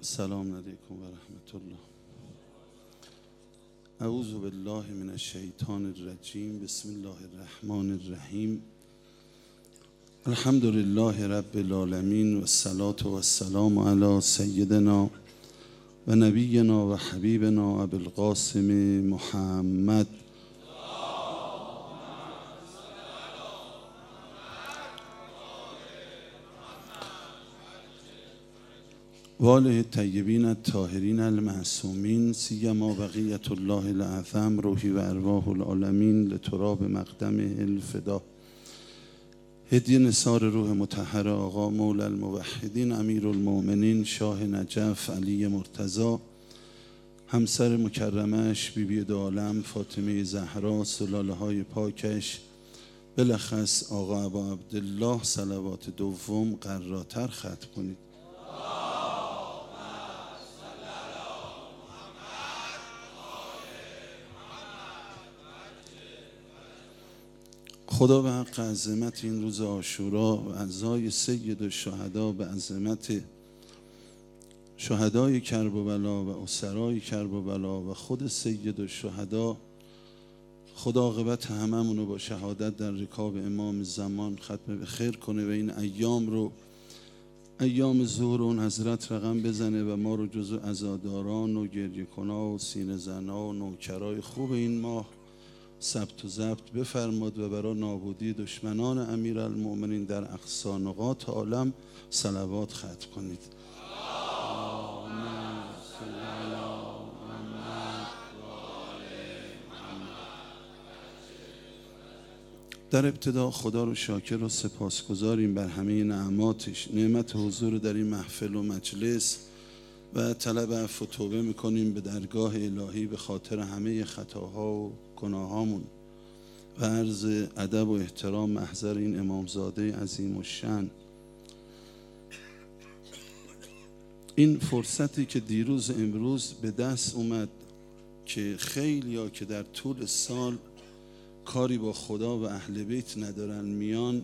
السلام علیکم و رحمت الله. اعوذ بالله من الشیطان الرجیم. بسم الله الرحمن الرحیم. الحمد لله رب العالمین و الصلاة و السلام علی سیدنا و نبینا و حبیبنا ابی القاسم محمد و آله الطیبین الطاهرین المعصومین سیما بقیة الله الاعظم روحی و ارواح العالمین لتراب مقدمه الفدا. هدیه نثار روح مطهر آقا مولا الموحدین امیر المؤمنین شاه نجف علی مرتضی، همسر مکرمش بیبی دو عالم فاطمه زهرا، سلاله های پاکش، بلخص آقا ابا عبدالله، صلوات دوم قراتر ختم کنید. خدا به حق عظمت این روز عاشورا و عزای سید الشهدا، به عظمت شهدای کربلا و اسرای کربلا و خود سید الشهدا، خدا عاقبت هممونو با شهادت در رکاب امام زمان ختم به خیر کنه و این ایام رو، ایام ظهور اون حضرت رقم بزنه و ما رو جزو عزاداران و گریه کنا و سینه زنا و نوکرای خوب این ماه ثبت و ضبط بفرماد و برای نابودی دشمنان امیرالمؤمنین در اقصی نقاط عالم صلوات ختم کنید. در ابتدا خدا رو شاکر و سپاسگزاریم بر همه نعماتش، نعمت حضور در این محفل و مجلس و طلب عفو و توبه میکنیم به درگاه الهی به خاطر همه خطاها و گناهامون و عرض ادب و احترام محضر این امامزاده عظیم الشأن. این فرصتی که دیروز امروز به دست اومد که خیلیا که در طول سال کاری با خدا و اهل بیت ندارن میان،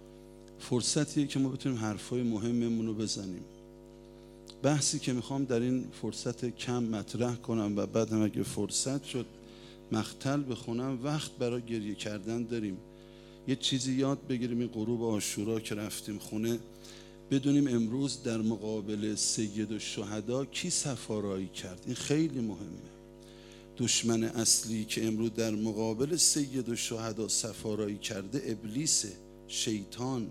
فرصتیه که ما بتونیم حرفای مهممون رو بزنیم. بحثی که میخوام در این فرصت کم مطرح کنم و بعد هم اگه فرصت شد مقتل بخونم، وقت برای گریه کردن داریم. یه چیزی یاد بگیریم این غروب عاشورا که رفتیم خونه، بدونیم امروز در مقابل سید الشهدا کی صفارایی کرد. این خیلی مهمه. دشمن اصلی که امروز در مقابل سید الشهدا صفارایی کرده ابلیسه، شیطان.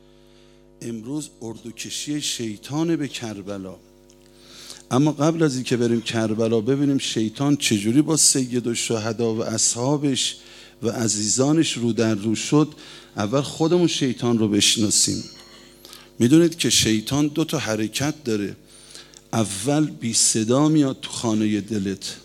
امروز اردوکشی شیطان به کربلا. اما قبل از اینکه بریم کربلا ببینیم شیطان چجوری با سید الشهدا و اصحابش و عزیزانش رو در رو شد، اول خودمون شیطان رو بشناسیم. میدونید که شیطان 2 تا حرکت داره. اول بی صدا میاد تو خانه دلت،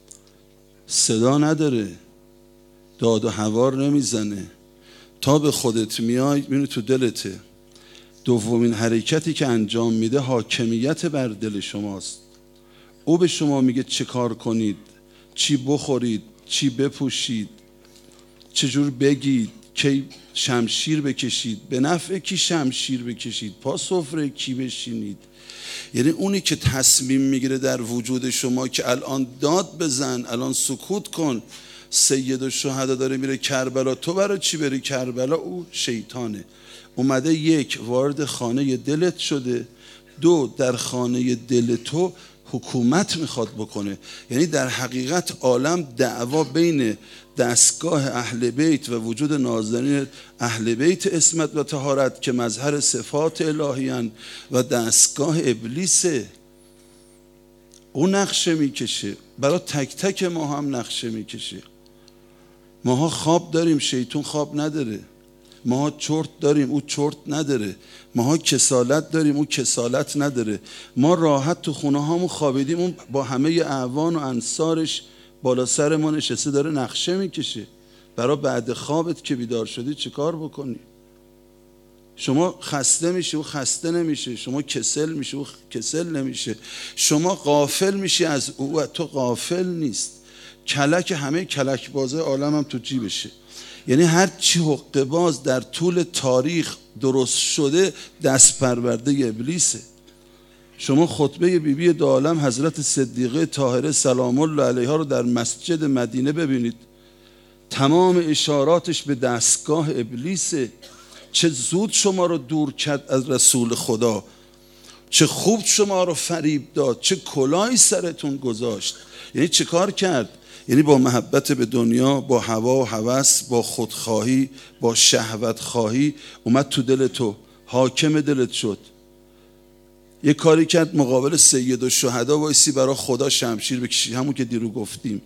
صدا نداره، داد و هوار نمیزنه، تا به خودت میای میبینی تو دلته. دومین حرکتی که انجام میده حاکمیت بر دل شماست. او به شما میگه چه کار کنید، چی بخورید، چی بپوشید، چجور بگید، کی شمشیر بکشید، به نفع کی شمشیر بکشید، پا سفره کی بشینید. یعنی اونی که تصمیم میگیره در وجود شما که الان داد بزن، الان سکوت کن، سید الشهدا داره میره کربلا، تو برای چی بری کربلا؟ او شیطانه. اومده 1 وارد خانه دلت شده، 2 در خانه دل تو حکومت میخواد بکنه. یعنی در حقیقت عالم دعوا بین دستگاه اهل بیت و وجود نازنین اهل بیت عصمت و طهارت که مظهر صفات الهیان و دستگاه ابلیسه. او نقشه میکشه، برای تک تک ما هم نقشه میکشه. ماها خواب داریم، شیطان خواب نداره. ماها چرت داریم، او چرت نداره. ماها کسالت داریم، او کسالت نداره. ما راحت تو خونه هامون خوابیدیم، اون با همه اعوان و انصارش بالا سر ما نشسته داره نقشه میکشه برای بعد خوابت که بیدار شدی چه کار بکنی. شما خسته میشه، او خسته نمیشه. شما کسل میشه، او کسل نمیشه. شما غافل میشی از او و تو غافل نیست. کلک همه کلک بازه عالم هم تو جیبشه. یعنی هر چی حقه باز در طول تاریخ درست شده دست پرورده ابلیسه. شما خطبه بیبی دو عالم حضرت صدیقه طاهره سلام الله علیها رو در مسجد مدینه ببینید. تمام اشاراتش به دستگاه ابلیسه. چه زود شما رو دور کرد از رسول خدا، چه خوب شما رو فریب داد، چه کلاهی سرتون گذاشت. یعنی چه کار کرد؟ یعنی با محبت به دنیا، با هوا و هوس، با خودخواهی، با شهوت خواهی اومد تو دل تو، حاکم دلت شد. یه کاری کرد مقابل سید الشهدا وایسی برای خدا شمشیر بکشی، همون که دیرو گفتیم.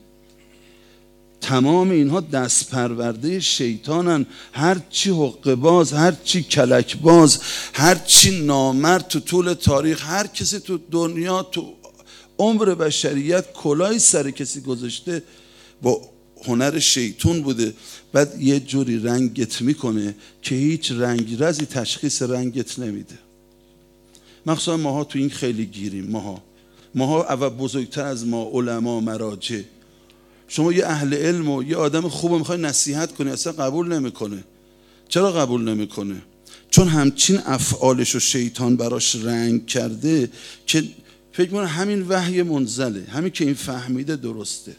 تمام اینها دست پرورده شیطانن. هر چی حقه باز، هر چی کلک باز، هر چی نامرد تو طول تاریخ، هر کسی تو دنیا، تو عمر بشریت کلاهی سر کسی گذاشته با هنر شیطان بوده. بعد یه جوری رنگت میکنه که هیچ رنگ رزی تشخیص رنگت نمیده. مخصوصا ماها تو این خیلی گیریم. ماها اول بزرگتر از ما علما مراجع. شما یه اهل علم و یه آدم خوب میخوای نصیحت کنی، اصلا قبول نمیکنه. چرا قبول نمیکنه؟ چون همچین افعالش و شیطان براش رنگ کرده که فکر کنه همین وحی منزله، همین که این فهمیده درسته.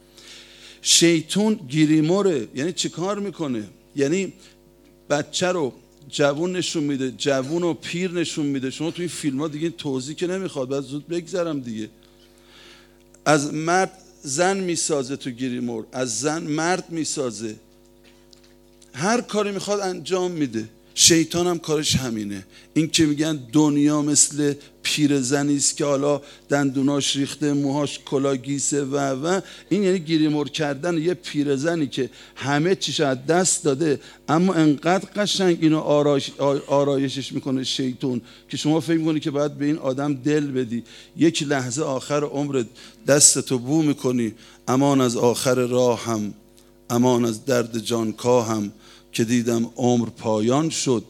شیطان گیریموره. یعنی چی کار میکنه؟ یعنی بچه رو جوون نشون میده، جوون رو پیر نشون میده. شما توی این فیلم ها دیگه توضیح که نمیخواد، بعد زود بگذرم دیگه. از مرد زن میسازه تو گیریمور، از زن مرد میسازه، هر کاری میخواد انجام میده. شیطان هم کارش همینه. این که میگن دنیا مثل پیرزنی است که حالا دندوناش ریخته، موهاش کلاگیسه و این یعنی گیریمور کردن یه پیرزنی که همه چیش از دست داده، اما انقدر قشنگ اینو آرایشش میکنه شیطان که شما فکر میکنی که باید به این آدم دل بدی. یک لحظه آخر عمرت دستتو بو میکنی. امان از آخر راهم، امان از درد جانکاهم، که دیدم عمر پایان شد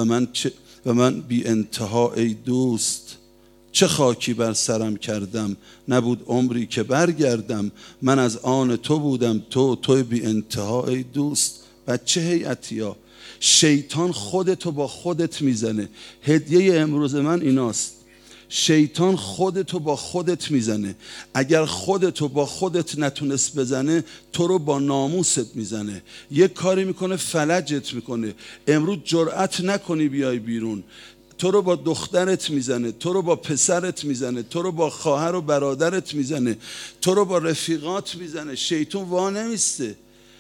و من بی انتها ای دوست. چه خاکی بر سرم کردم، نبود عمری که برگردم. من از آن تو بودم، تو بی انتها ای دوست. بچه هیئتیا، شیطان خودتو با خودت میزنه. هدیه امروز من ایناست. شیطان خودتو با خودت میزنه. اگر خودتو با خودت نتونست بزنه، تو رو با ناموست میزنه. یک کاری میکنه فلجت میکنه. امروز جرأت نکنی بیای بیرون، تو رو با دخترت میزنه، تو رو با پسرت میزنه، تو رو با خواهر و برادرت میزنه، تو رو با رفیقات میزنه. شیطان وا نمیسته.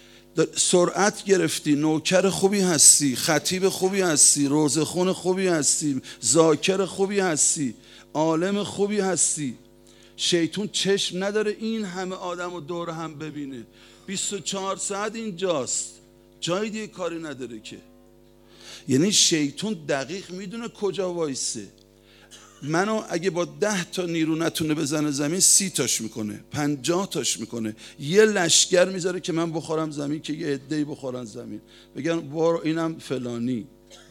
سرعت گرفتی، نوکر خوبی هستی، خطیب خوبی هستی، روزخون خوبی هستی، ذاکر خوبی هستی، عالم خوبی هستی. شیطان چشم نداره این همه آدم رو دور هم ببینه. 24 ساعت اینجاست، جای دیگه کاری نداره که. یعنی شیطان دقیق میدونه کجا وایسه. منو اگه با 10 تا نیرو نتونه بزنه زمین، 30 تاش میکنه، 50 تاش میکنه. یه لشگر میذاره که من بخورم زمین، که یه عده‌ای بخورن زمین، بگن بارو اینم فلانی.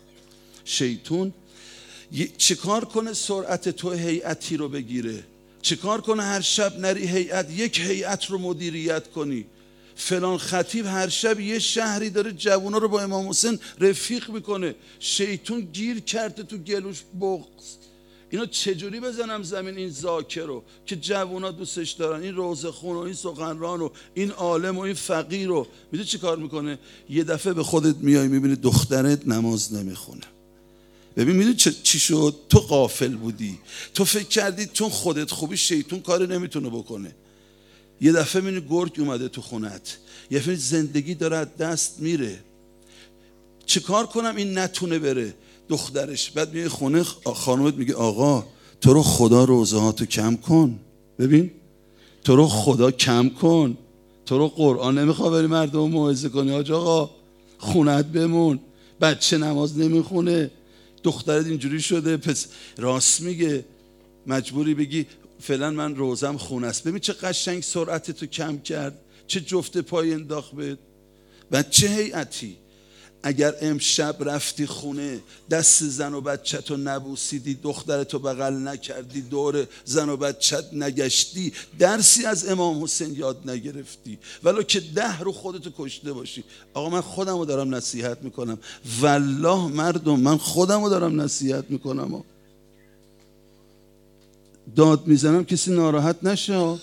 شیطان چیکار کنه سرعت تو هیئتی رو بگیره؟ چیکار کنه هر شب نری هیئت، یک هیئت رو مدیریت کنی؟ فلان خطیب هر شب یه شهری داره جوونا رو با امام حسین رفیق میکنه. شیطان گیر کرده تو گلوش بغض. اینا چجوری بزنم زمین این ذاکر رو که جوونا دوستش دارن، این روزخون و این سخنران و این عالم و این فقیر رو. میدونی چی کار میکنه؟ یه دفعه به خودت میای میبینی دخترت نماز نمیخونه. ببین میدونی چی شد؟ تو غافل بودی، تو فکر کردی چون خودت خوبی شیطان کاری نمیتونه بکنه. یه دفعه میبینی گرگ اومده تو خونت، یه دفعه زندگی داره از دست میره. چه کار کنم این نتونه بره؟ دخترش بعد میای خونه، خانومت میگه آقا تو رو خدا روزهاتو کم کن. ببین تو رو خدا کم کن، تو رو قرآن نمیخواه بری مردم موعظه کنی. آقا خونت بمون، بچه نماز نمیخونه، دخترت اینجوری شده، پس راست میگه، مجبوری بگی فعلا من روزم خونه است. ببین چه قشنگ سرعت تو کم کرد، چه جفت پای انداخت بهت. بچه هیئتی، اگر امشب رفتی خونه دست زن و بچت رو نبوسیدی، دخترتو بغل نکردی، دور زن و بچت نگشتی، درسی از امام حسین یاد نگرفتی، ولو که 10 رو خودتو کشته باشی. آقا من خودمو دارم نصیحت میکنم، والله مردم من خودمو دارم نصیحت میکنم. داد میزنم کسی ناراحت نشه.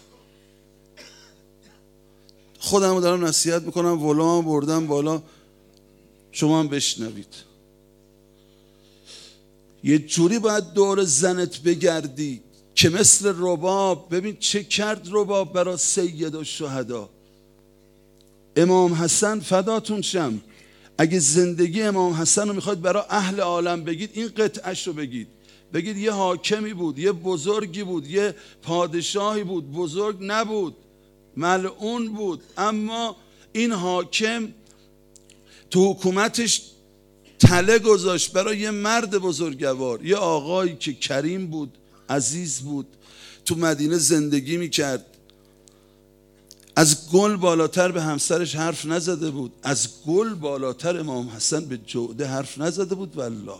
خودم رو دارم نصیحت میکنم، ولام بردم بالا، شما هم بشنوید. یه جوری باید دور زنت بگردی که مثل رباب. ببین چه کرد رباب برای سید الشهدا. امام حسن فداتون شم، اگه زندگی امام حسن رو میخواید برای اهل عالم بگید این قطعش رو بگید. بگید یه حاکمی بود، یه بزرگی بود، یه پادشاهی بود، بزرگ نبود، ملعون بود، اما این حاکم تو حکومتش تله گذاشت برای یه مرد بزرگوار، یه آقایی که کریم بود، عزیز بود، تو مدینه زندگی میکرد. از گل بالاتر به همسرش حرف نزده بود، از گل بالاتر امام حسن به جوده حرف نزده بود والله.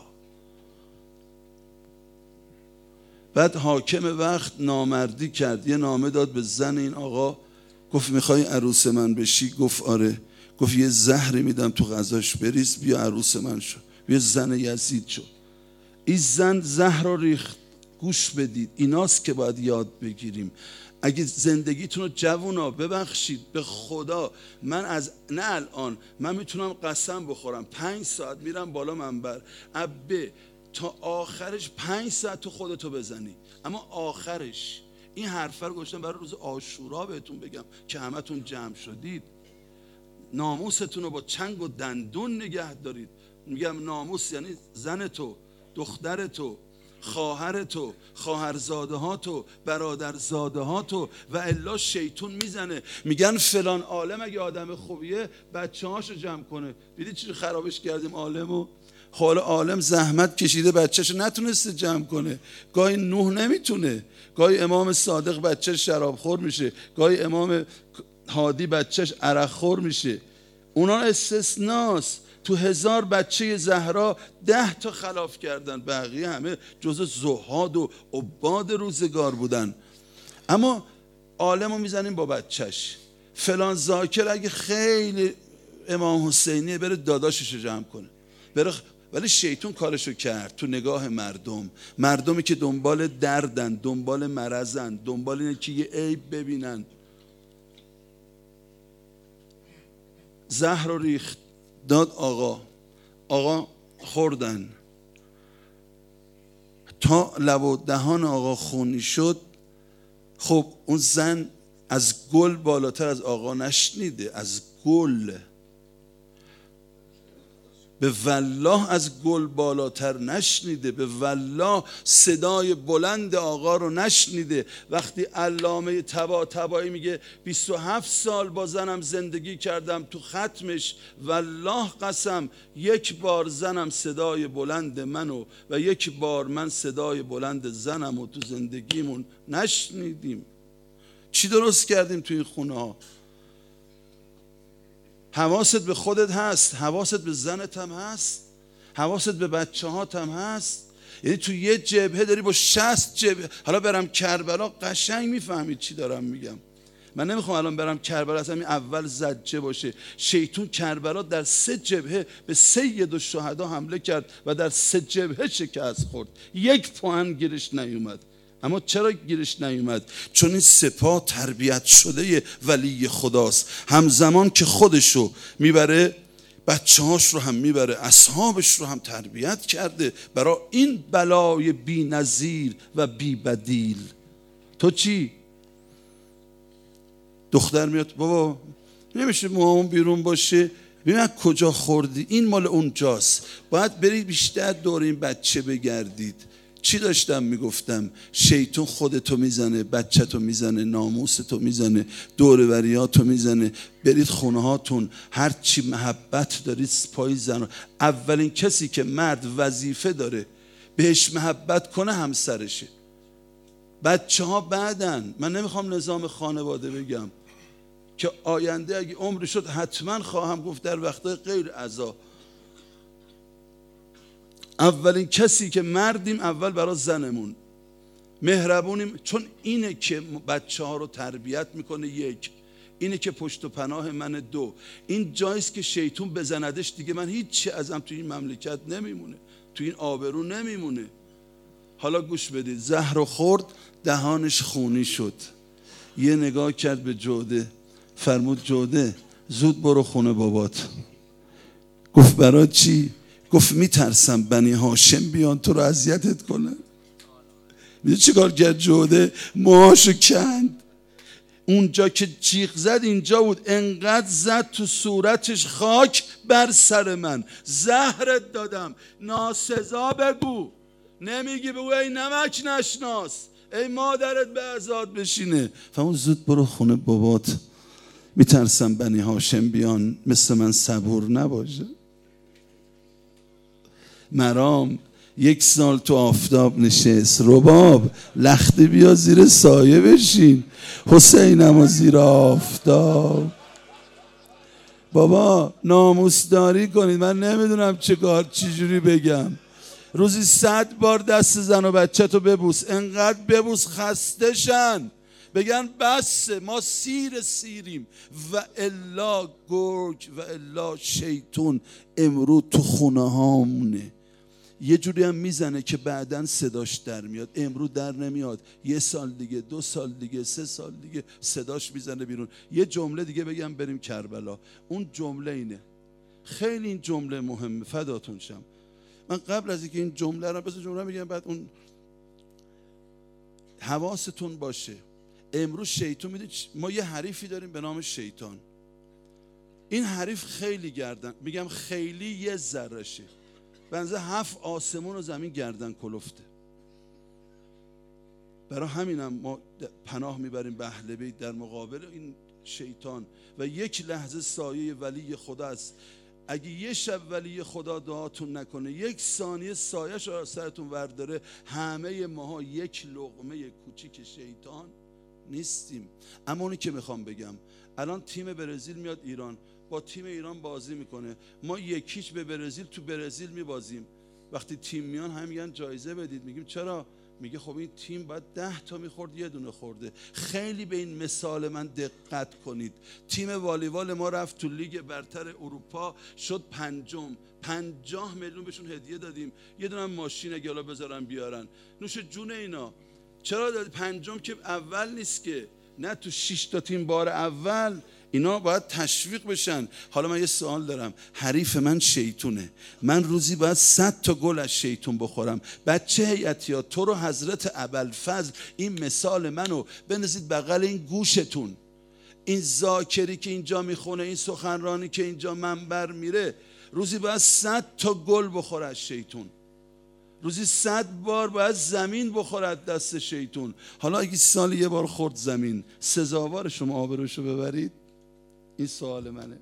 بعد حاکم وقت نامردی کرد، یه نامه داد به زن این آقا، گفت میخوای عروس من بشی؟ گفت آره. گفت یه زهری میدم تو غذاش بریز، بیا عروس من شو، بیا زن یزید شو. این زن زهر رو ریخت. گوش بدید، ایناست که باید یاد بگیریم. اگه زندگیتون رو جوونا، ببخشید به خدا، من از نه الان، من میتونم قسم بخورم 5 ساعت میرم بالا منبر ابه تا آخرش 5 ساعت تو خودتو بزنی، اما آخرش این حرفه رو گذاشتم برای روز عاشورا بهتون بگم که همتون جمع شدید. ناموستون رو با چنگ و دندون نگه دارید. میگم ناموس یعنی زن تو، دختر تو، خواهر تو، خواهرزاده ها تو، برادرزاده ها تو، و الا شیطون میزنه. میگن فلان عالم اگه آدم خوبیه بچه هاشو جمع کنه. دیدی چی خرابش کردیم عالمو؟ حالا عالم زحمت کشیده بچه‌شو نتونسته جمع کنه. گاهی نوح نمیتونه، گاهی امام صادق بچه‌ش شرابخور میشه، گاهی امام هادی بچه‌ش عرقخور میشه. اونا استثناست. تو 1000 بچه زهرا 10 تا خلاف کردن، بقیه همه جزء زهاد و عباد روزگار بودن. اما عالمو میزنیم با بچهش. فلان ذاکر اگه خیلی امام حسینیه بره داداشش رو جمع کنه، بره. ولی شیطون کارشو کرد تو نگاه مردمی که دنبال دردن، دنبال مرضن، دنبال اینه که یه عیب ببینن. زهر رو ریخت داد آقا خوردن تا لب و دهان آقا خونی شد. خب اون زن از گل بالاتر از آقا نشنیده، از گل، به والله از گل بالاتر نشنیده، به والله صدای بلند آقا رو نشنیده. وقتی علامه طباطبایی میگه 27 سال با زنم زندگی کردم، تو ختمش والله قسم 1 بار زنم صدای بلند منو و 1 بار من صدای بلند زنم و تو زندگیمون نشنیدیم. چی درست کردیم تو این خونه ها؟ حواست به خودت هست، حواست به زنت هم هست، حواست به بچه هات هم هست. یعنی تو یه جبهه داری با 60 جبهه. حالا برم کربلا قشنگ میفهمید چی دارم میگم. من نمیخوام الان برم کربلا، اصلا این اول زجه باشه. شیطون کربلا در 3 جبهه به سید الشهدا حمله کرد و در 3 جبهه شکست خورد. 1 پوان گیرش نیومد. اما چرا گیرش نیومد؟ چون این سپاه تربیت شده ولی خداست. همزمان که خودشو میبره، بچه هاش رو هم میبره، اصحابش رو هم تربیت کرده برای این بلای بی نظیر و بی بدیل. تو چی؟ دختر میاد بابا نمیشه موهامون بیرون باشه، ببین کجا خوردی، این مال اونجاست، باید برید بیشتر دور این بچه بگردید. چی داشتم میگفتم؟ شیطون خودتو میزنه، بچه‌تو میزنه، ناموستو میزنه، دوروریاتو میزنه. برید خونه هاتون، هر چی محبت دارید پای زن. اولین کسی که مرد وظیفه داره بهش محبت کنه همسرشه. بچه ها بعدن. من نمیخوام نظام خانواده بگم که آینده اگه عمر شد حتما خواهم گفت در وقتای غیر عزا. اولین کسی که مردیم اول برای زنمون مهربونیم، چون اینه که بچه ها رو تربیت میکنه. 1 اینه که پشت و پناه من. 2 این جاییست که شیطون بزندش دیگه من هیچی ازم تو این مملکت نمیمونه، تو این آبرو نمیمونه. حالا گوش بدید. زهر خورد، دهانش خونی شد. یه نگاه کرد به جوده، فرمود جوده زود برو خونه بابات. گفت برای چی؟ گفت میترسم بنی هاشم بیان تو رو اذیتت کنن. میدونی چی کار کرد جوده؟ موهاشو کند. اونجا که جیغ زد اینجا بود، انقدر زد تو صورتش خاک بر سر من. زهرت دادم، ناسزا بگو. نمیگی بگو ای نمک نشناس، ای مادرت به عزاد بشینه. فهمون زود برو خونه بابات، میترسم بنی هاشم بیان مثل من صبور نباشه. مرام 1 سال تو آفتاب نشست. رباب لخته بیا زیر سایه بشین. حسینم زیر آفتاب. بابا ناموسداری کنید، من نمیدونم چجوری بگم. روزی 100 بار دست زن و بچه تو ببوس، انقدر ببوس خسته شن، بگن بس ما سیریم. و الا گرگ و الا شیطون امرو تو خونه هامونه. یه جوری هم میزنه که بعدن صداش در میاد، امرو در نمیاد. 1 سال دیگه، 2 سال دیگه، 3 سال دیگه صداش میزنه بیرون. یه جمله دیگه بگم بریم کربلا. اون جمله اینه، خیلی این جمله مهمه، فداتون شم. من قبل از اینکه این جمله رو جمله میگم، بعد اون حواستون باشه. امروز شیطان، میدونید ما یه حریفی داریم به نام شیطان. این حریف خیلی گردن، میگم خیلی 1 ذره‌شه، بنزه 7 آسمون و زمین گردن کلفته. برای همینم ما پناه میبریم به اهل بیت در مقابل این شیطان. و 1 لحظه سایه ولی خدا است. اگه 1 شب ولی خدا دعاتون نکنه، 1 ثانیه سایه‌ش رو سرتون ورداره، همه ماها 1 لقمه کوچیک شیطان نیستیم. اما اونی که میخوام بگم، الان تیم برزیل میاد ایران، با تیم ایران بازی میکنه، ما 1-0 به برزیل تو برزیل میبازیم. وقتی تیم میان هم میگن جایزه بدید، میگیم چرا؟ میگه خب این تیم باید 10 تا میخورد، 1 دونه خورده. خیلی به این مثال من دقت کنید. تیم والیبال ما رفت تو لیگ برتر اروپا، شد 5م. 50 میلیون بهشون هدیه دادیم، 1 دونه ماشین اگه حالا بذارن بیارن. نوش جون اینا. چرا دادی 5م؟ که اول نیست که، نه تو 6 تا تیم بار اول. اینا باید تشویق بشن. حالا من یه سوال دارم، حریف من شیطونه، من روزی باید 100 تا گل از شیطون بخورم. بچه هیئتیا، تو رو حضرت ابوالفضل این مثال منو بندازید بغل این گوشتون. این ذاکری که اینجا میخونه، این سخنرانی که اینجا منبر میره، روزی باید 100 تا گل بخوره از شیطون. روزی 100 بار باید زمین بخورد دست شیطون. حالا اگه سال 1 بار خورد زمین، سزاوار شما آبروشو ببرید؟ این سوال منه.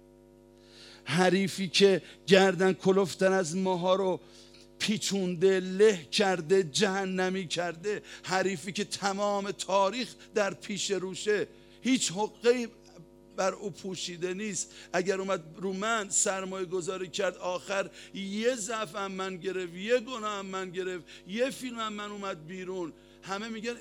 حریفی که گردن کلفتن از ماها رو پیچونده، له کرده، جهنمی کرده، حریفی که تمام تاریخ در پیش روشه، هیچ حقه‌ای بر او پوشیده نیست. اگر اومد رو من سرمایه گذاری کرد، آخر 1 ضعف هم من گرفت، 1 گناه هم من گرفت، 1 فیلم هم من اومد بیرون، همه میگن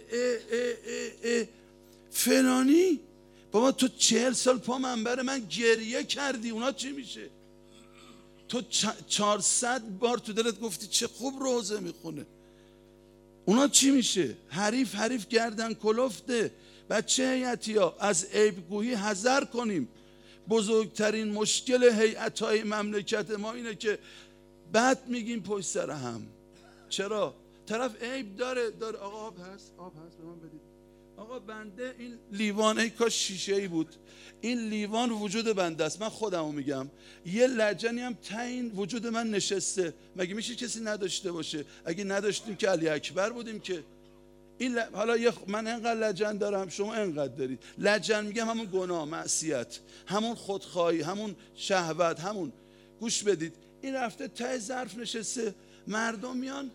اه فلانی بابا تو 40 سال پا منبر من گریه کردی، اونا چی میشه؟ تو 400 بار تو دلت گفتی چه خوب روزه میخونه، اونا چی میشه؟ حریف گردن کلفته. بچه هیئتیا، از عیبگویی حذر کنیم. بزرگترین مشکل هیئت‌های مملکت ما اینه که بد میگیم پشت سر هم. چرا؟ طرف عیب داره. آقا آب هست به من بدید. آقا بنده این لیوان، ای کاش شیشه‌ای بود، این لیوان وجود بنده است. من خودمو میگم، یه لجنی هم تا این وجود من نشسته، مگه میشه کسی نداشته باشه؟ اگه نداشتیم که علی اکبر بودیم که. این حالا من انقدر لجن دارم، شما انقدر دارید. لجن میگم همون گناه، معصیت، همون خودخواهی، همون شهوت، همون. گوش بدید، این رفته ته ظرف نشسته، مردم میان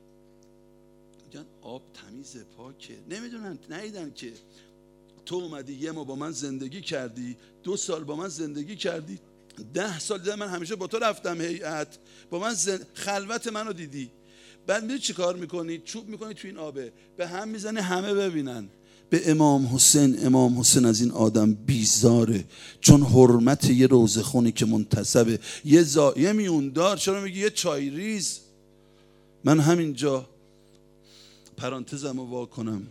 میگن آب تمیزه، پاکه، نمیدونن، ندیدن که تو اومدی 1 ماه با من زندگی کردی، 2 سال با من زندگی کردی، 10 سال دیدم من همیشه با تو رفتم هیئت، با من خلوت منو دیدی. بعد میدونی چی کار میکنی؟ چوب میکنی تو این آبه، به هم میزنی همه ببینن. به امام حسین از این آدم بیزاره، چون حرمت یه روزه خونی که منتسبه، یه میوندار، چرا میگی یه چای ریز؟ من همینجا پرانتزم رو وا کنم.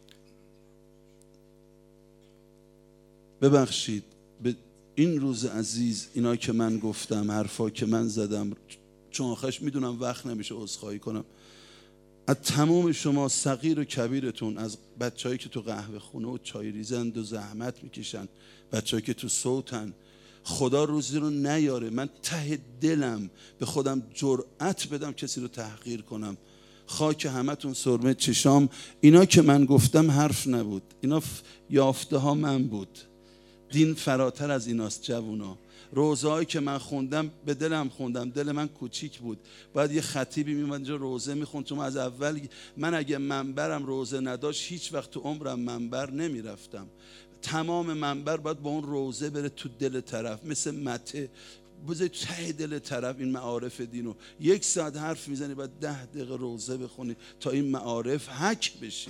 ببخشید به این روز عزیز، اینا که من گفتم، حرفا که من زدم، چون آخرش میدونم وقت نمیشه عذرخواهی کنم از تمام شما صغیر و کبیرتون، از بچه‌هایی که تو قهوه خونه و چای ریزند و زحمت میکشن، بچه‌هایی که تو صوتن. خدا روزی رو نیاره من ته دلم به خودم جرأت بدم کسی رو تحقیر کنم. خاک همتون سرمه چشام. اینا که من گفتم حرف نبود، اینا یافته ها من بود. دین فراتر از ایناست جوونا. روزهایی که من خوندم به دلم خوندم، دل من کوچیک بود. باید یه خطیبی میومد اینجا روزه میخوند، چون از اول من اگه منبرم روزه نداشت هیچ وقت تو عمرم منبر نمیرفتم. تمام منبر باید با اون روزه بره تو دل طرف، مثل مته بذاری ته دل طرف. این معارف دینو 1 ساعت حرف میزنی باید 10 دقیقه روزه بخونی تا این معارف حک بشه.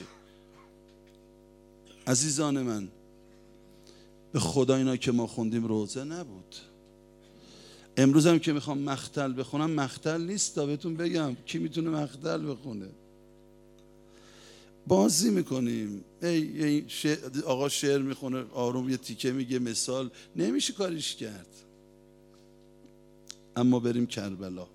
عزیزان من، به خدا اینا که ما خوندیم روزه نبود. امروز هم که میخوام مختل بخونم، مختل نیست تا بهتون بگم کی میتونه مختل بخونه. بازی میکنیم. آقا شعر میخونه آروم یه تیکه میگه مثال، نمیشه کاریش کرد. اما بریم کربلا.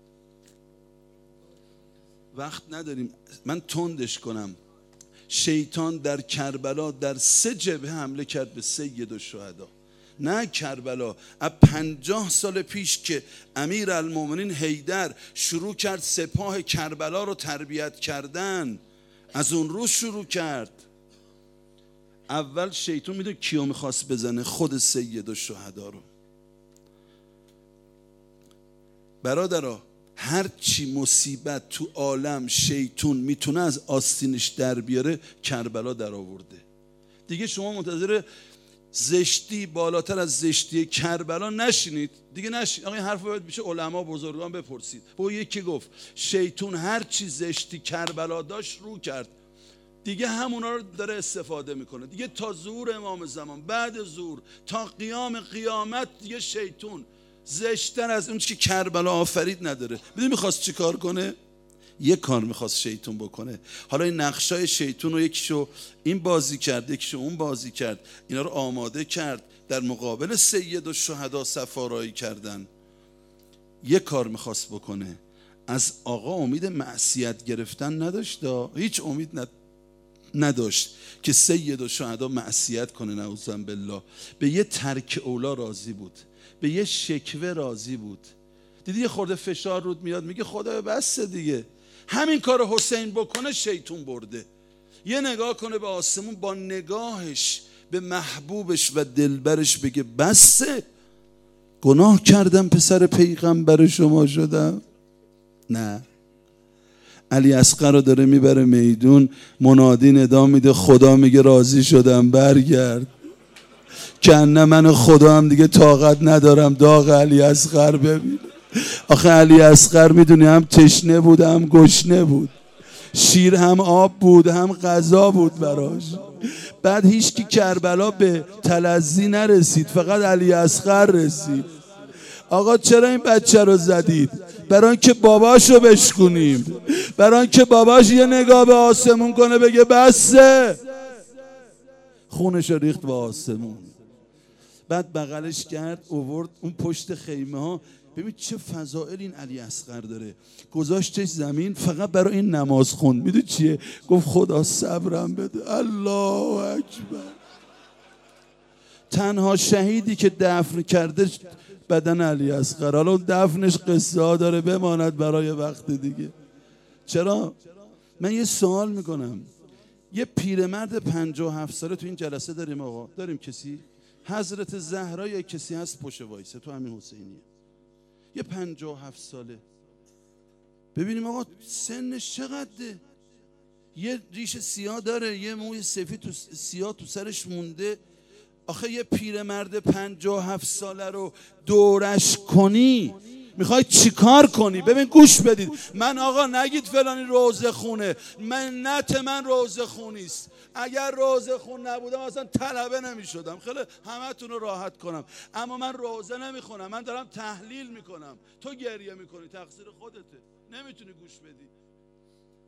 وقت نداریم من تندش کنم. شیطان در کربلا در 3 جبهه حمله کرد به سید الشهدا. نه کربلا، از 50 سال پیش که امیرالمومنین حیدر شروع کرد سپاه کربلا رو تربیت کردن، از اون روز شروع کرد. اول شیطان میدونه کیو میخواست بزنه؟ خود سید الشهدا رو. برادرها، هر چی مصیبت تو عالم شیطان میتونه از آستینش در بیاره، کربلا در آورده. دیگه شما منتظر زشتی بالاتر از زشتی کربلا نشینید دیگه. نشینید. آقا این حرف باید بشه علما بزرگان بپرسید. با یکی گفت شیطان هر چی زشتی کربلا داشت رو کرد، دیگه همونا رو داره استفاده میکنه. دیگه تا ظهور امام زمان، بعد ظهور تا قیام قیامت، دیگه شیطان زشتر از اون که کربلا آفرید نداره. بدون میخواست چی کار کنه؟ یک کار میخواست شیطان بکنه. حالا این نقشای شیطان رو یکیشو این بازی کرد، یکیشو اون بازی کرد، اینا رو آماده کرد در مقابل سید الشهدا سفارایی کردن. یک کار میخواست بکنه. از آقا امید معصیت گرفتن نداشت، هیچ امید نداشت که سید الشهدا معصیت کنه، نعوذ بالله. به یه ترک اولا راضی بود، به یه شکوه راضی بود. دیدی یه خورده فشار رود میاد، میگه خدا بس دیگه. همین کار حسین بکنه شیطان برده. یه نگاه کنه به آسمون، با نگاهش به محبوبش و دلبرش بگه بسه، گناه کردم پسر پیغمبر شما شدم. نه، علی اصغر رو داره میبره میدون، منادی ندا میده، خدا میگه راضی شدم برگرد. کنه من خدا هم دیگه طاقت ندارم داغ علی اصغر ببین. آخه علی اصغر میدونی هم تشنه بود هم گشنه بود، شیر هم آب بود هم غذا بود براش. بعد هیچ کی کربلا به تلذی نرسید، فقط علی اصغر رسید. آقا چرا این بچه رو زدید؟ برای اینکه باباشو بشکونیم، برای اینکه باباش یه نگاه به آسمون کنه بگه بسه. خونشو ریخت به آسمون. بعد بغلش کرد اوورد اون پشت خیمه ها. ببین چه فضائل این علی اصغر داره. گذاشتش زمین فقط برای این نماز خوند. میدونی چیه؟ گفت خدا صبرم بده. الله اکبر. تنها شهیدی که دفن کرده بدن علی اصغر. حالا دفنش قصه ها داره، بماند برای وقت دیگه. چرا؟ من یه سوال میکنم. یه پیرمرد 57 ساله تو این جلسه داریم آقا؟ داریم کسی؟ حضرت زهرا یا کسی هست پشت وایسه تو همین حسینیه؟ یه 57 ساله. ببینیم آقا سنش چقدره. یه ریش سیاه داره، یه موی سفید سیاه تو سرش مونده. آخه یه پیرمرد 57 ساله رو دورش کنی میخوای چیکار کنی؟ ببین گوش بدید. من آقا نگید فلانی روزه خونه، منت من روزه خونیست. اگر روزه خون نبودم اصلا طلبه نمیشدم. خیلی همتون رو راحت کنم. اما من روزه نمیخونم، من دارم تحلیل میکنم. تو گریه میکنی، تقصیر خودته، نمیتونی گوش بدی.